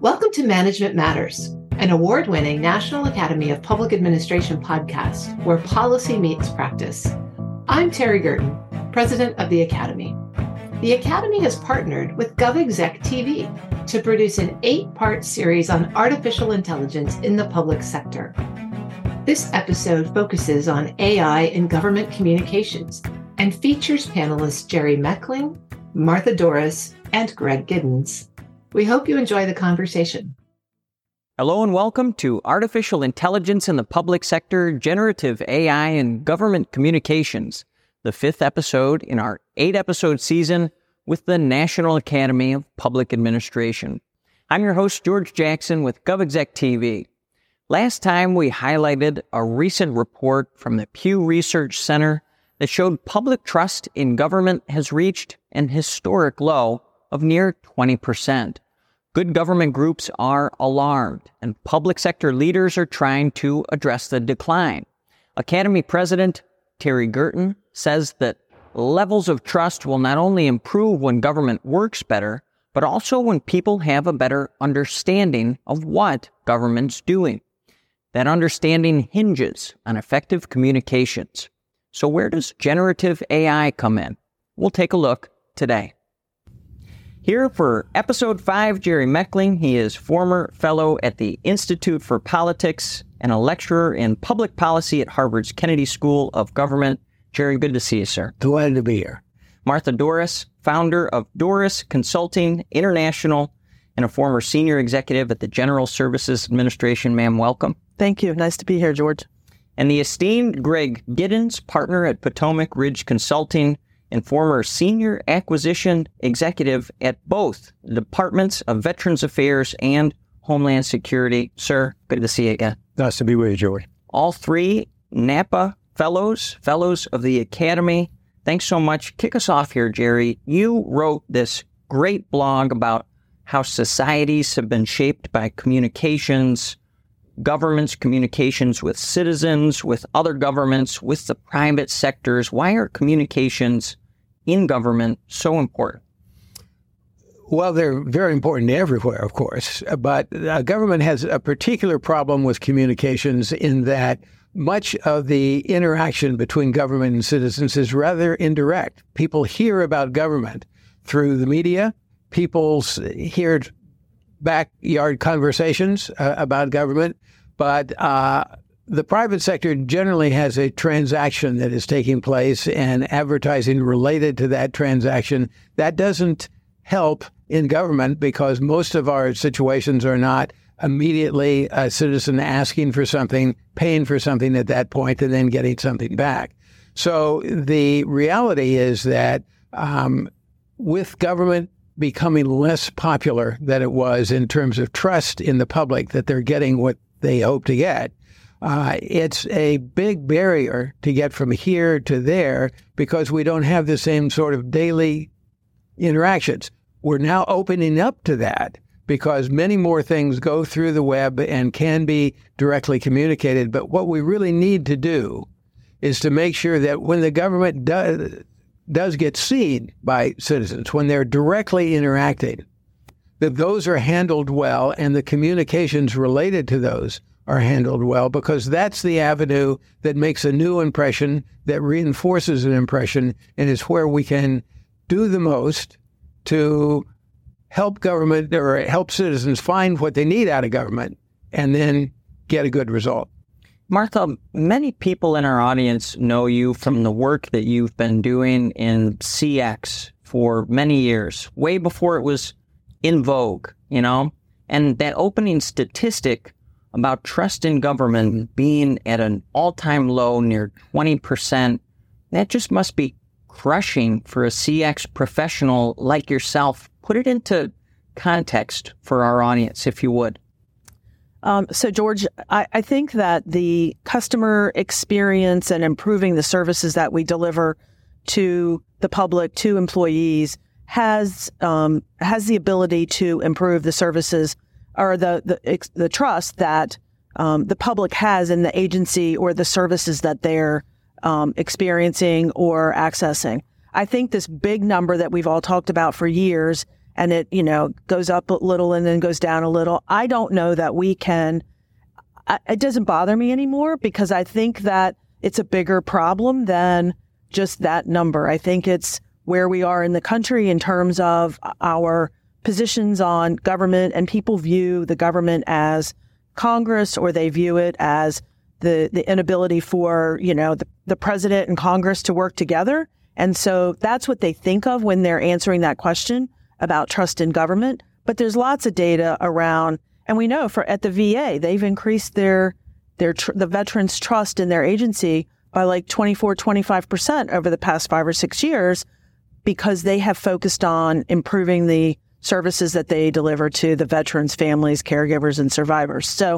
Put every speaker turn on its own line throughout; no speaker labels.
Welcome to Management Matters, an award-winning National Academy of Public Administration podcast where policy meets practice. I'm Terry Gerton, president of the Academy. The Academy has partnered with GovExec TV to produce an 8-part series on artificial intelligence in the public sector. This episode focuses on AI in government communications and features panelists Jerry Meckling, Martha Doris, and Greg Giddens. We hope you enjoy the conversation.
Hello and welcome to Artificial Intelligence in the Public Sector, Generative AI in Government Communications, the 5th episode in our 8-episode season with the National Academy of Public Administration. I'm your host, George Jackson with GovExec TV. Last time we highlighted a recent report from the Pew Research Center that showed public trust in government has reached an historic low of near 20%. Good government groups are alarmed, and public sector leaders are trying to address the decline. Academy President Terry Gerton says that levels of trust will not only improve when government works better, but also when people have a better understanding of what government's doing. That understanding hinges on effective communications. So where does generative AI come in? We'll take a look today. Here for Episode 5, Jerry Meckling. He is former fellow at the Institute for Politics and a lecturer in public policy at Harvard's Kennedy School of Government. Jerry, good to see you, sir.
Glad to be here.
Martha Doris, founder of Doris Consulting International and a former senior executive at the General Services Administration. Ma'am, welcome.
Thank you. Nice to be here, George.
And the esteemed Greg Giddens, partner at Potomac Ridge Consulting and former senior acquisition executive at both the Departments of Veterans Affairs and Homeland Security. Sir, good to see you again.
Nice to be with you, Joey.
All three NAPA fellows of the Academy. Thanks so much. Kick us off here, Jerry. You wrote this great blog about how societies have been shaped by communications, government's communications with citizens, with other governments, with the private sectors. Why are communications in government so important?
Well, they're very important everywhere, of course, but government has a particular problem with communications in that much of the interaction between government and citizens is rather indirect. People hear about government through the media. People hear backyard conversations about government, but the private sector generally has a transaction that is taking place and advertising related to that transaction. That doesn't help in government because most of our situations are not immediately a citizen asking for something, paying for something at that point, and then getting something back. So the reality is that with government becoming less popular than it was in terms of trust in the public that they're getting what they hope to get, it's a big barrier to get from here to there because we don't have the same sort of daily interactions. We're now opening up to that because many more things go through the web and can be directly communicated. But what we really need to do is to make sure that when the government does get seen by citizens, when they're directly interacting, that those are handled well and the communications related to those are handled well, because that's the avenue that makes a new impression, that reinforces an impression, and is where we can do the most to help government or help citizens find what they need out of government and then get a good result.
Martha, many people in our audience know you from the work that you've been doing in CX for many years, way before it was in vogue, and that opening statistic about trust in government being at an all-time low near 20%, that just must be crushing for a CX professional like yourself. Put it into context for our audience, if you would.
So, George, I think that the customer experience and improving the services that we deliver to the public, to employees, has the ability to improve the services or the trust that the public has in the agency or the services that they're experiencing or accessing. I think this big number that we've all talked about for years and it, goes up a little and then goes down a little. I don't know that we can, it doesn't bother me anymore because I think that it's a bigger problem than just that number. I think it's where we are in the country in terms of our positions on government, and people view the government as Congress, or they view it as the inability for, the president and Congress to work together. And so that's what they think of when they're answering that question about trust in government. But there's lots of data around, and we know at the VA, they've increased the veterans' trust in their agency by like 25% over the past 5 or 6 years, because they have focused on improving the services that they deliver to the veterans' families, caregivers, and survivors. So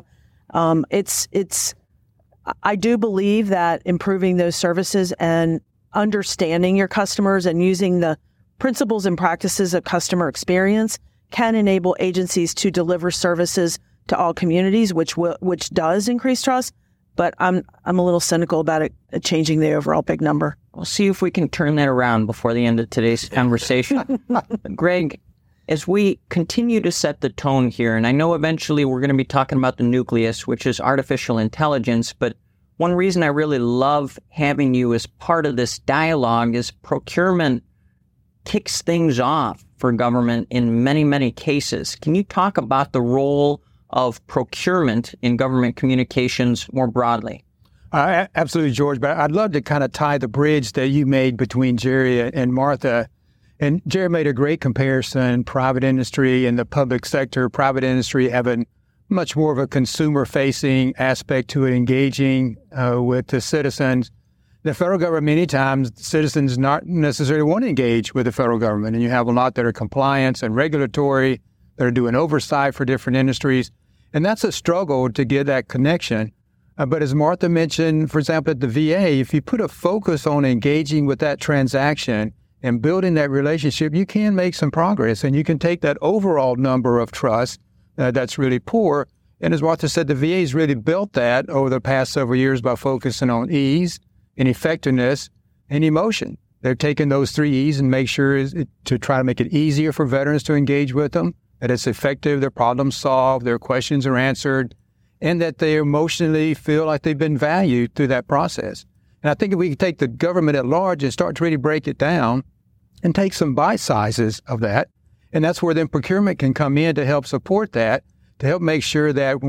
I do believe that improving those services and understanding your customers and using the principles and practices of customer experience can enable agencies to deliver services to all communities, which does increase trust. But I'm a little cynical about it changing the overall big number.
We'll see if we can turn that around before the end of today's conversation. Greg, as we continue to set the tone here, and I know eventually we're going to be talking about the nucleus, which is artificial intelligence, but one reason I really love having you as part of this dialogue is procurement kicks things off for government in many, many cases. Can you talk about the role of procurement in government communications more broadly?
Absolutely, George. But I'd love to kind of tie the bridge that you made between Jerry and Martha. And Jerry made a great comparison, private industry and the public sector, private industry having much more of a consumer-facing aspect to it, engaging with the citizens. The federal government, many times, citizens not necessarily want to engage with the federal government. And you have a lot that are compliance and regulatory, that are doing oversight for different industries. And that's a struggle to get that connection. But as Martha mentioned, for example, at the VA, if you put a focus on engaging with that transaction and building that relationship, you can make some progress. And you can take that overall number of trust that's really poor. And as Martha said, the VA's really built that over the past several years by focusing on ease and effectiveness and emotion. They've taken those 3 E's and make sure to try to make it easier for veterans to engage with them, that it's effective, their problems solved, their questions are answered, and that they emotionally feel like they've been valued through that process. And I think if we can take the government at large and start to really break it down and take some bite sizes of that, and that's where then procurement can come in to help support that, to help make sure that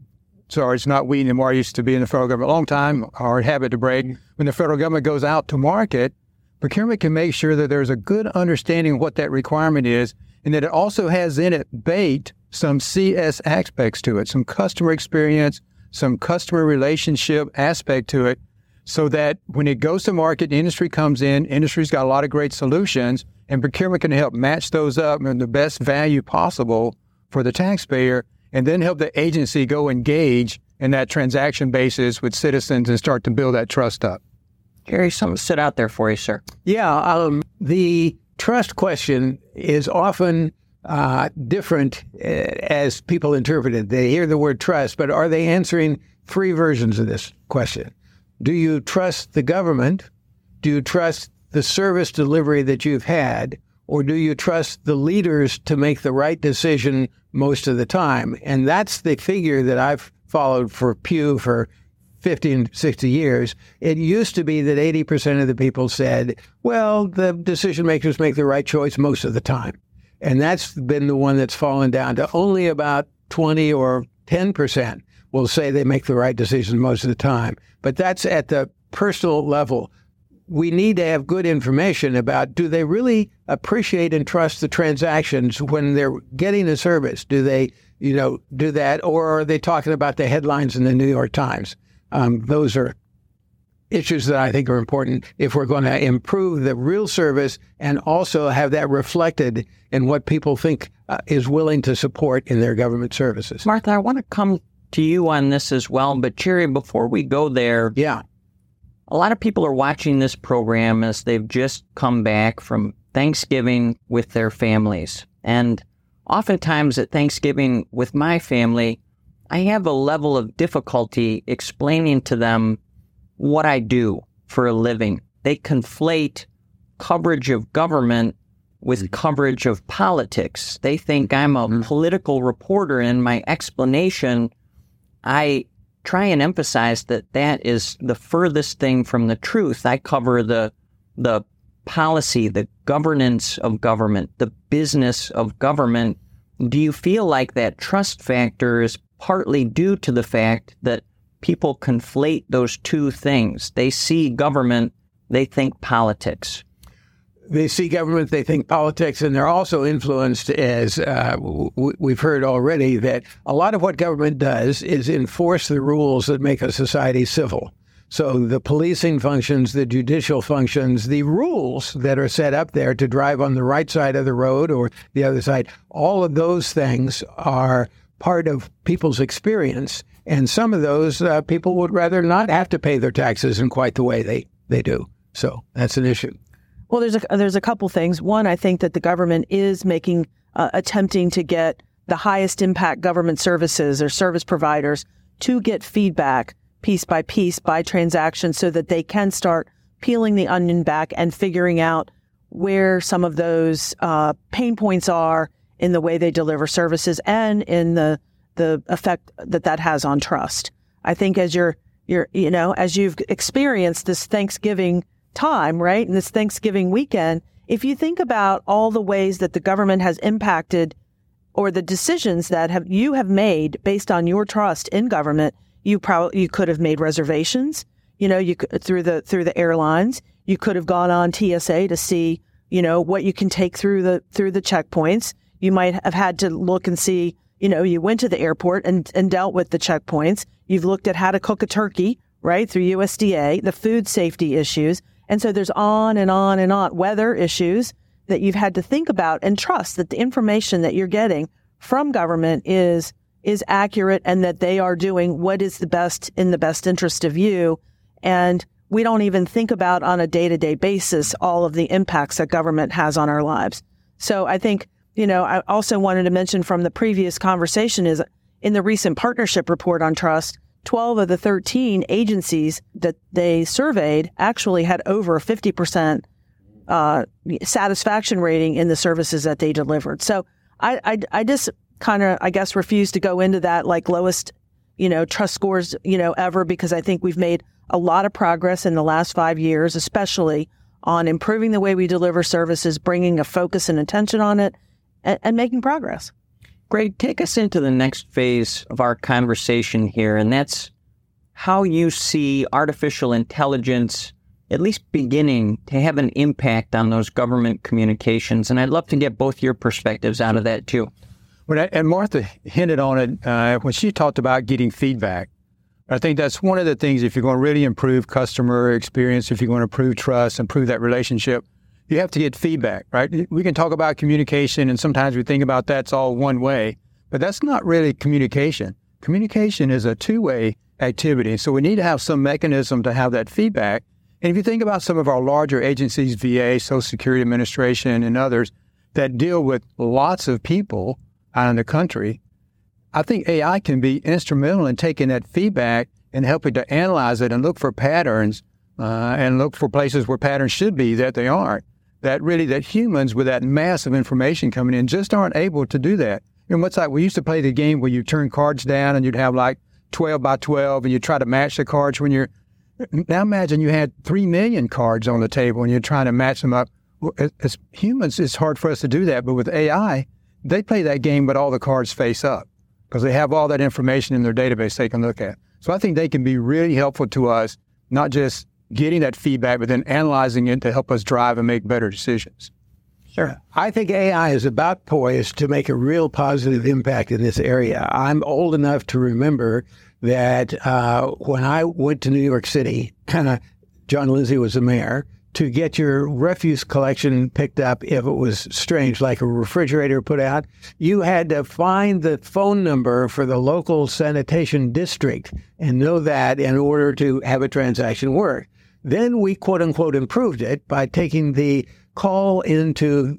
it's not we anymore. I used to be in the federal government a long time, hard habit to break. When the federal government goes out to market, procurement can make sure that there's a good understanding of what that requirement is, and that it also has in it baked some CS aspects to it, some customer experience, some customer relationship aspect to it, so that when it goes to market, the industry comes in, industry's got a lot of great solutions, and procurement can help match those up in the best value possible for the taxpayer, and then help the agency go engage in that transaction basis with citizens and start to build that trust up.
Jerry, something stood out there for you, sir.
Yeah, the trust question is often different as people interpret it. They hear the word trust, but are they answering 3 versions of this question? Do you trust the government? Do you trust the service delivery that you've had? Or do you trust the leaders to make the right decision most of the time? And that's the figure that I've followed for Pew for 50 and 60 years. It used to be that 80% of the people said, well, the decision makers make the right choice most of the time. And that's been the one that's fallen down to only about 20 or 10% will say they make the right decision most of the time. But that's at the personal level. We need to have good information about, do they really appreciate and trust the transactions when they're getting the service? Do they, do that? Or are they talking about the headlines in the New York Times? Those are issues that I think are important if we're going to improve the real service and also have that reflected in what people think is willing to support in their government services.
Martha, I want to come to you on this as well, but Jerry, before we go there, a lot of people are watching this program as they've just come back from Thanksgiving with their families. And oftentimes at Thanksgiving with my family, I have a level of difficulty explaining to them what I do for a living. They conflate coverage of government with coverage of politics. They think I'm a political reporter, and my explanation, I try and emphasize that that is the furthest thing from the truth. I cover the policy, the governance of government, the business of government. Do you feel like that trust factor is partly due to the fact that people conflate those two things? They see government, they think politics.
They see government, they think politics, and they're also influenced, as we've heard already, that a lot of what government does is enforce the rules that make a society civil. So the policing functions, the judicial functions, the rules that are set up there to drive on the right side of the road or the other side, all of those things are part of people's experience. And some of those people would rather not have to pay their taxes in quite the way they do. So that's an issue.
Well, there's a couple things. One, I think that the government is attempting to get the highest impact government services or service providers to get feedback piece by piece by transaction so that they can start peeling the onion back and figuring out where some of those pain points are in the way they deliver services and in the effect that has on trust. I think as as you've experienced this Thanksgiving time, right, and this Thanksgiving weekend, if you think about all the ways that the government has impacted or the decisions that you have made based on your trust in government, you could have made reservations, you could, through the airlines. You could have gone on TSA to see, what you can take through the checkpoints. You might have had to look and see, you went to the airport and dealt with the checkpoints. You've looked at how to cook a turkey, right, through USDA, the food safety issues. And so there's on and on and on, weather issues that you've had to think about and trust that the information that you're getting from government is accurate and that they are doing what is in the best interest of you. And we don't even think about on a day-to-day basis all of the impacts that government has on our lives. So I think, I also wanted to mention from the previous conversation is in the recent partnership report on trust, 12 of the 13 agencies that they surveyed actually had over a 50% satisfaction rating in the services that they delivered. So I just kind of, I guess, refuse to go into that like lowest, trust scores, ever, because I think we've made a lot of progress in the last 5 years, especially on improving the way we deliver services, bringing a focus and attention on it, and making progress.
Greg, take us into the next phase of our conversation here, and that's how you see artificial intelligence at least beginning to have an impact on those government communications. And I'd love to get both your perspectives out of that, too.
And Martha hinted on it when she talked about getting feedback. I think that's one of the things, if you're going to really improve customer experience, if you're going to improve trust, improve that relationship, you have to get feedback, right? We can talk about communication, and sometimes we think about that's all one way, but that's not really communication. Communication is a two-way activity, so we need to have some mechanism to have that feedback. And if you think about some of our larger agencies, VA, Social Security Administration, and others that deal with lots of people out in the country, I think AI can be instrumental in taking that feedback and helping to analyze it and look for patterns and look for places where patterns should be that they aren't. That humans with that mass of information coming in just aren't able to do that. What's like, we used to play the game where you turn cards down and you'd have like 12 by 12 and you try to match the cards now imagine you had 3 million cards on the table and you're trying to match them up. As humans, it's hard for us to do that, but with AI, they play that game but all the cards face up because they have all that information in their database they can look at. So I think they can be really helpful to us, not just getting that feedback, but then analyzing it to help us drive and make better decisions.
Sure. I think AI is about poised to make a real positive impact in this area. I'm old enough to remember that when I went to New York City, John Lindsay was the mayor, to get your refuse collection picked up if it was strange, like a refrigerator put out, you had to find the phone number for the local sanitation district and know that in order to have a transaction work. Then we, quote unquote, improved it by taking the call into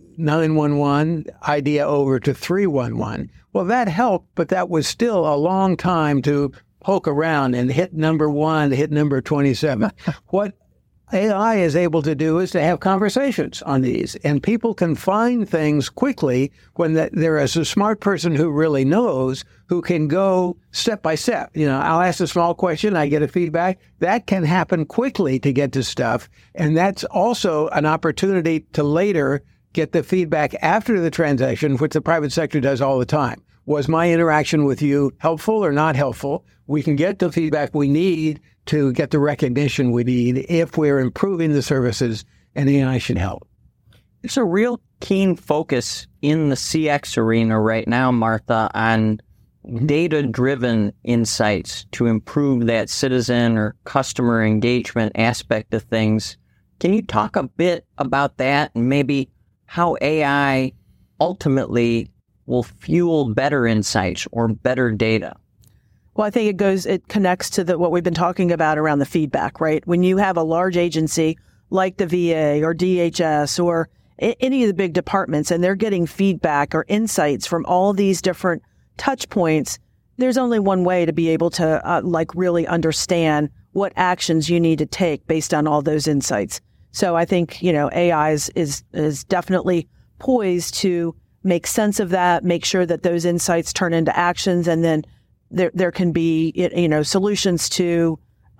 911 idea over to 311. Well, that helped, but that was still a long time to poke around and hit number 1, hit number 27. What AI is able to do is to have conversations on these, and people can find things quickly when there is a smart person who really knows, who can go step by step. I'll ask a small question, I get a feedback. That can happen quickly to get to stuff, and that's also an opportunity to later get the feedback after the transaction, which the private sector does all the time. Was my interaction with you helpful or not helpful? We can get the feedback we need to get the recognition we need if we're improving the services, and AI should help.
There's a real keen focus in the CX arena right now, Martha, on data-driven insights to improve that citizen or customer engagement aspect of things. Can you talk a bit about that and maybe how AI ultimately will fuel better insights or better data?
Well, I think it connects to what we've been talking about around the feedback, right? When you have a large agency like the VA or DHS or any of the big departments, and they're getting feedback or insights from all these different touch points, there's only one way to be able to really understand what actions you need to take based on all those insights. So I think, AI is definitely poised to make sense of that, make sure that those insights turn into actions, and then there can be, solutions to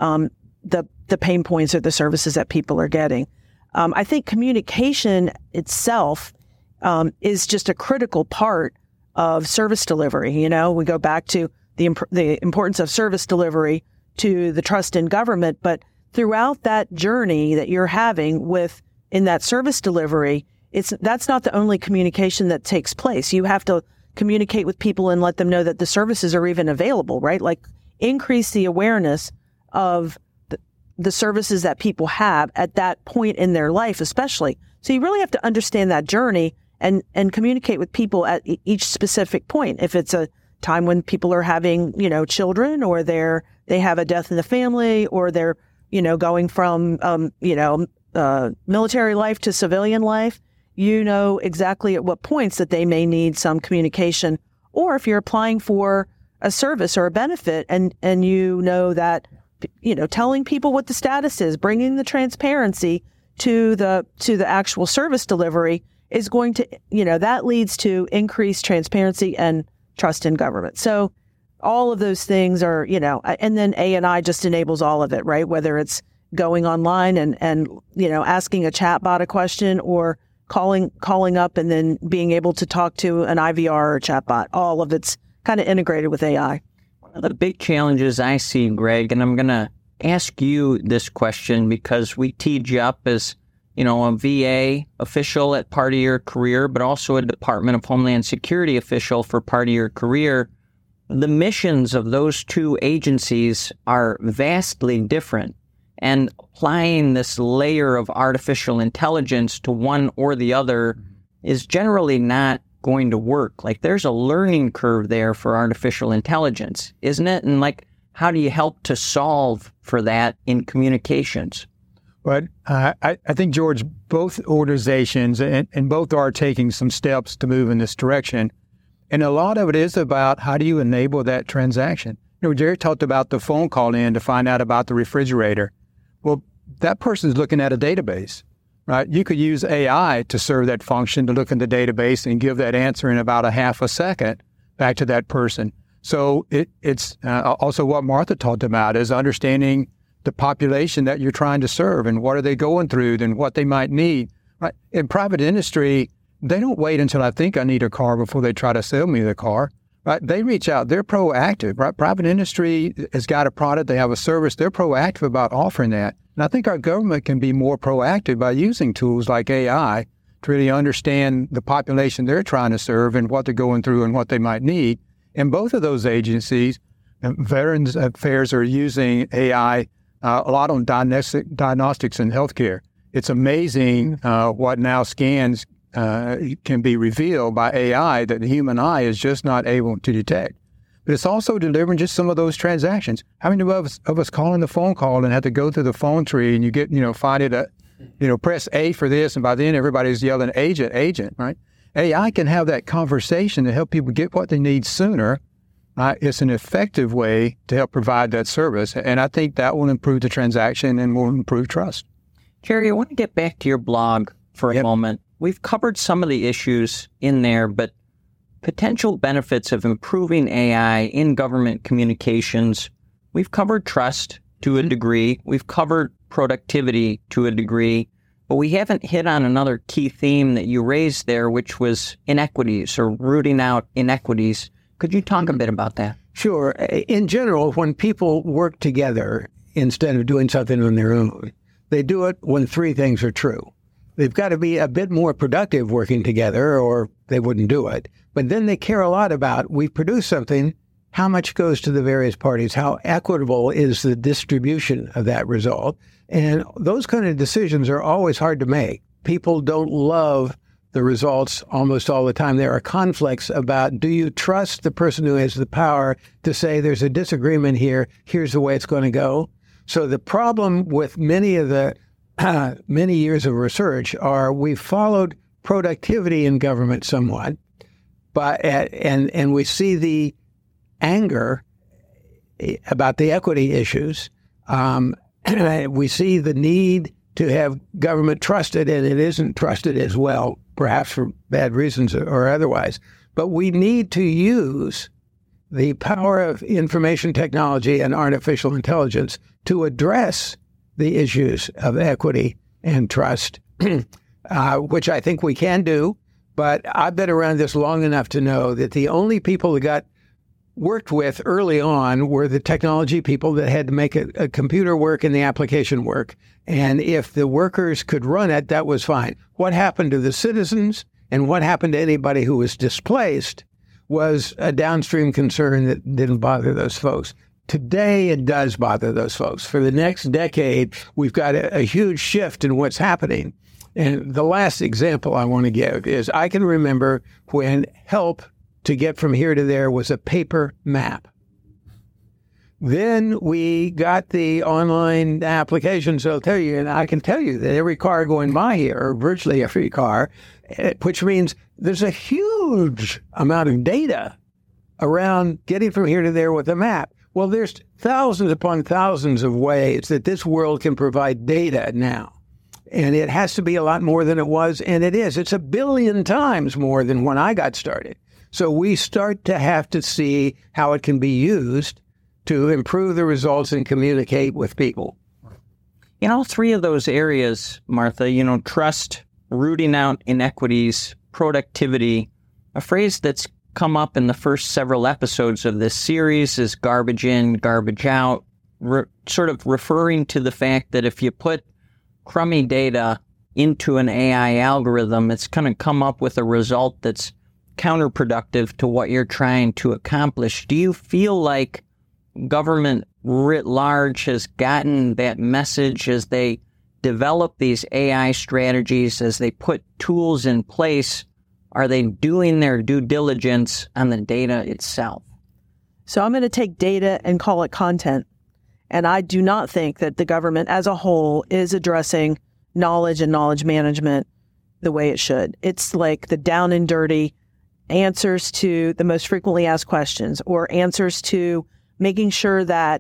the pain points or the services that people are getting. I think communication itself is just a critical part of service delivery. We go back to the importance of service delivery to the trust in government, but throughout that journey that you're having in that service delivery, that's not the only communication that takes place. You have to communicate with people and let them know that the services are even available, right? Like increase the awareness of the services that people have at that point in their life, especially. So you really have to understand that journey and communicate with people at each specific point. If it's a time when people are having, children, or they have a death in the family, or they're, going from, military life to civilian life, exactly at what points that they may need some communication. Or if you're applying for a service or a benefit and that, telling people what the status is, bringing the transparency to the actual service delivery is going to, that leads to increased transparency and trust in government. So all of those things are, and then AI just enables all of it, right? Whether it's going online and asking a chatbot a question, or calling up and then being able to talk to an IVR or a chatbot. All of it's kind of integrated with AI.
One of the big challenges I see, Greg, and I'm going to ask you this question because we teed you up as, a VA official at part of your career, but also a Department of Homeland Security official for part of your career. The missions of those two agencies are vastly different. And applying this layer of artificial intelligence to one or the other is generally not going to work. Like there's a learning curve there for artificial intelligence, isn't it? And how do you help to solve for that in communications?
But I think, George, both organizations and both are taking some steps to move in this direction. And a lot of it is about how do you enable that transaction. Jerry talked about the phone call in to find out about the refrigerator. Well, that person's looking at a database, right? You could use AI to serve that function, to look in the database and give that answer in about a half a second back to that person. So it's also what Martha talked about is understanding the population that you're trying to serve and what are they going through and what they might need. Right? In private industry, they don't wait until I think I need a car before they try to sell me the car. Right? They reach out. They're proactive. Right? Private industry has got a product. They have a service. They're proactive about offering that. And I think our government can be more proactive by using tools like AI to really understand the population they're trying to serve and what they're going through and what they might need. And both of those agencies, Veterans Affairs, are using AI a lot on diagnostics in healthcare. It's amazing what now scans can be revealed by AI that the human eye is just not able to detect. But it's also delivering just some of those transactions. How many of us call in the phone call and have to go through the phone tree and you get, find it, press A for this, and by then everybody's yelling agent, right? AI can have that conversation to help people get what they need sooner. It's an effective way to help provide that service. And I think that will improve the transaction and will improve trust.
Jerry, I want to get back to your blog for a moment. We've covered some of the issues in there, but potential benefits of improving AI in government communications. We've covered trust to a degree. We've covered productivity to a degree, but we haven't hit on another key theme that you raised there, which was inequities or rooting out inequities. Could you talk a bit about that?
Sure. In general, when people work together instead of doing something on their own, they do it when three things are true. They've got to be a bit more productive working together or they wouldn't do it. But then they care a lot about, we produce something, how much goes to the various parties, how equitable is the distribution of that result. And those kind of decisions are always hard to make. People don't love the results almost all the time. There are conflicts about, do you trust the person who has the power to say there's a disagreement here, here's the way it's going to go? So the problem with many of the many years of research are we've followed productivity in government somewhat, but and we see the anger about the equity issues. We see the need to have government trusted, and it isn't trusted as well, perhaps for bad reasons or otherwise. But we need to use the power of information technology and artificial intelligence to address the issues of equity and trust, which I think we can do. But I've been around this long enough to know that the only people that got worked with early on were the technology people that had to make a computer work and the application work. And if the workers could run it, that was fine. What happened to the citizens and what happened to anybody who was displaced was a downstream concern that didn't bother those folks. Today, it does bother those folks. For the next decade, we've got a huge shift in what's happening. And the last example I want to give is I can remember when help to get from here to there was a paper map. Then we got the online applications that'll tell you, and I can tell you that every car going by here, or virtually every car, which means there's a huge amount of data around getting from here to there with a map. Well, there's thousands upon thousands of ways that this world can provide data now. And it has to be a lot more than it was, and it is. It's 1 billion times more than when I got started. So we start to have to see how it can be used to improve the results and communicate with people.
In all three of those areas, Martha, trust, rooting out inequities, productivity, a phrase that's come up in the first several episodes of this series is garbage in, garbage out, sort of referring to the fact that if you put crummy data into an AI algorithm, it's going to come up with a result that's counterproductive to what you're trying to accomplish. Do you feel like government writ large has gotten that message as they develop these AI strategies, as they put tools in place? Are they doing their due diligence on the data itself?
So I'm going to take data and call it content. And I do not think that the government as a whole is addressing knowledge and knowledge management the way it should. It's like the down and dirty answers to the most frequently asked questions, or answers to making sure that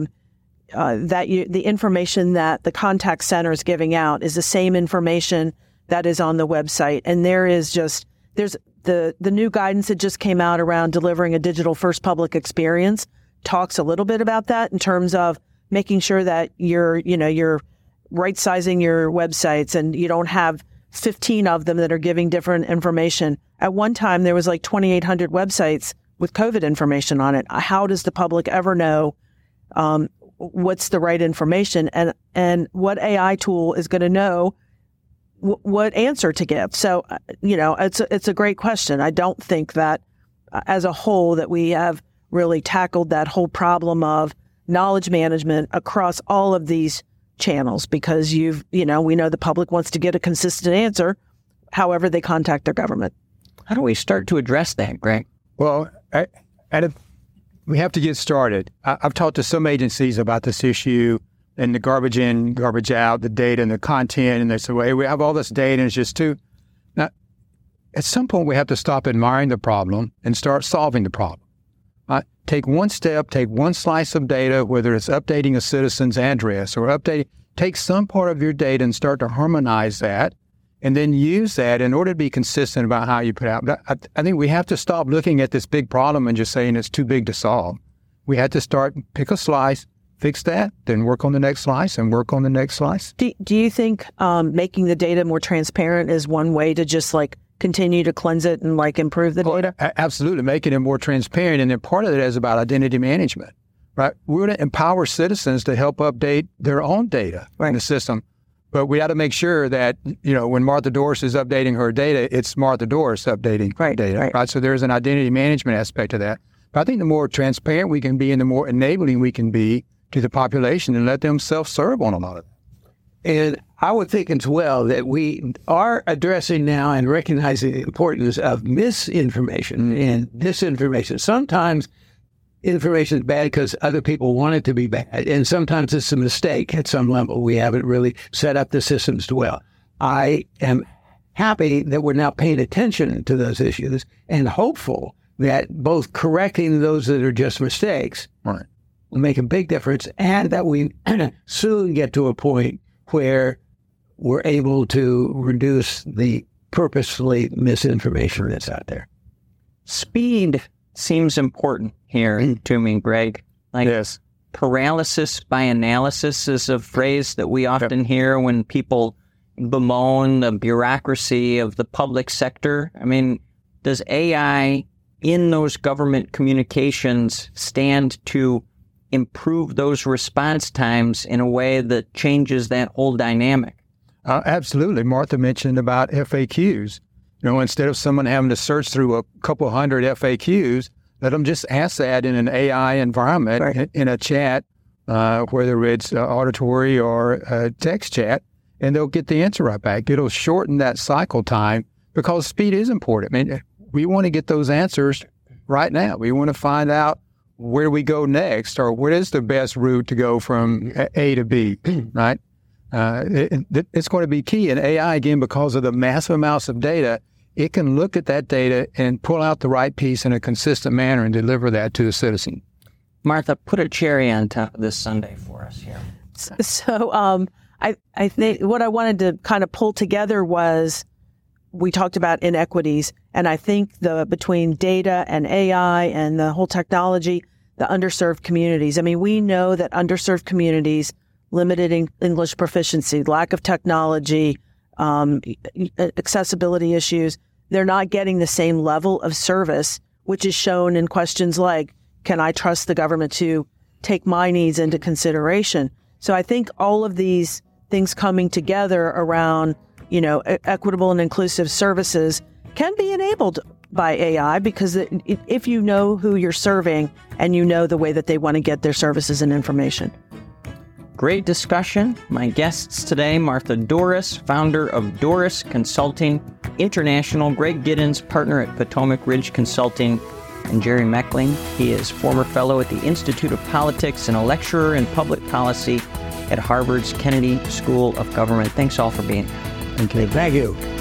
the information that the contact center is giving out is the same information that is on the website. And there's the new guidance that just came out around delivering a digital first public experience talks a little bit about that in terms of making sure that you're right sizing your websites and you don't have 15 of them that are giving different information. At one time, there was like 2,800 websites with COVID information on it. How does the public ever know what's the right information, and what AI tool is going to know what answer to give? So, it's a great question. I don't think that as a whole that we have really tackled that whole problem of knowledge management across all of these channels, because we know the public wants to get a consistent answer however they contact their government.
How do we start to address that, Greg?
Well, we have to get started. I've talked to some agencies about this issue and the garbage in, garbage out, the data and the content, and they say, well, hey, we have all this data and it's just too. Now, at some point, we have to stop admiring the problem and start solving the problem. Take one step, take one slice of data, whether it's updating a citizen's address or updating, take some part of your data and start to harmonize that, and then use that in order to be consistent about how you put out. I think we have to stop looking at this big problem and just saying it's too big to solve. We had to start, pick a slice, fix that, then work on the next slice and work on the next slice.
Do you think making the data more transparent is one way to just like continue to cleanse it and like improve the data?
Absolutely, making it more transparent. And then part of it is about identity management, right? We're going to empower citizens to help update their own data in the system. But we got to make sure that, when Martha Doris is updating her data, it's Martha Doris updating data, right? So there's an identity management aspect to that. But I think the more transparent we can be and the more enabling we can be to the population and let them self-serve on a lot of it.
And I would think as well that we are addressing now and recognizing the importance of misinformation and disinformation. Sometimes information is bad because other people want it to be bad. And sometimes it's a mistake at some level. We haven't really set up the systems well. I am happy that we're now paying attention to those issues and hopeful that both correcting those that are just mistakes will make a big difference, and that we soon get to a point where we're able to reduce the purposefully misinformation that's out there.
Speed seems important here to me, Greg.
Yes.
Paralysis by analysis is a phrase that we often hear when people bemoan the bureaucracy of the public sector. I mean, does AI in those government communications stand to improve those response times in a way that changes that whole dynamic?
Absolutely. Martha mentioned about FAQs. Instead of someone having to search through a couple hundred FAQs, let them just ask that in an AI environment, in a chat, whether it's auditory or text chat, and they'll get the answer right back. It'll shorten that cycle time because speed is important. I mean, we want to get those answers right now. We want to find out where we go next, or what is the best route to go from A to B, right? It's going to be key. And AI, again, because of the massive amounts of data, it can look at that data and pull out the right piece in a consistent manner and deliver that to the citizen.
Martha, put a cherry on top of this sundae for us here.
So I think what I wanted to kind of pull together was, we talked about inequities, and I think between data and AI and the whole technology, the underserved communities. I mean, we know that underserved communities, limited English proficiency, lack of technology, accessibility issues, they're not getting the same level of service, which is shown in questions like, can I trust the government to take my needs into consideration? So I think all of these things coming together around, equitable and inclusive services can be enabled by AI, because if you know who you're serving and you know the way that they want to get their services and information.
Great discussion. My guests today, Martha Doris, founder of Doris Consulting International, Greg Giddens, partner at Potomac Ridge Consulting, and Jerry Meckling. He is former fellow at the Institute of Politics and a lecturer in public policy at Harvard's Kennedy School of Government. Thanks all for being here.
Okay, thank you.